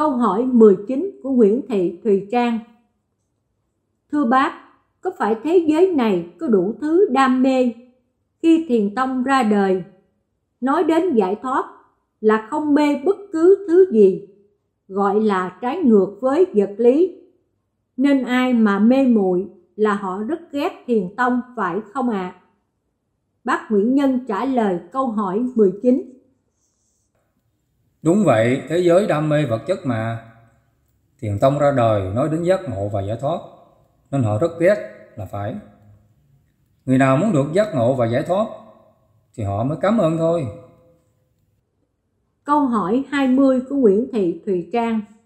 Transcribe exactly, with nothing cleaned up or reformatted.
Câu hỏi mười chín của Nguyễn Thị Thùy Trang. Thưa bác, có phải thế giới này có đủ thứ đam mê khi Thiền tông ra đời? Nói đến giải thoát là không mê bất cứ thứ gì, gọi là trái ngược với vật lý. Nên ai mà mê muội là họ rất ghét Thiền tông, phải không ạ? À? Bác Nguyễn Nhân trả lời câu hỏi mười chín. Đúng vậy, thế giới đam mê vật chất mà. Thiền tông ra đời nói đến giác ngộ và giải thoát, nên họ rất ghét là phải. Người nào muốn được giác ngộ và giải thoát thì họ mới cảm ơn thôi. Câu hỏi hai mươi của Nguyễn Thị Thùy Trang.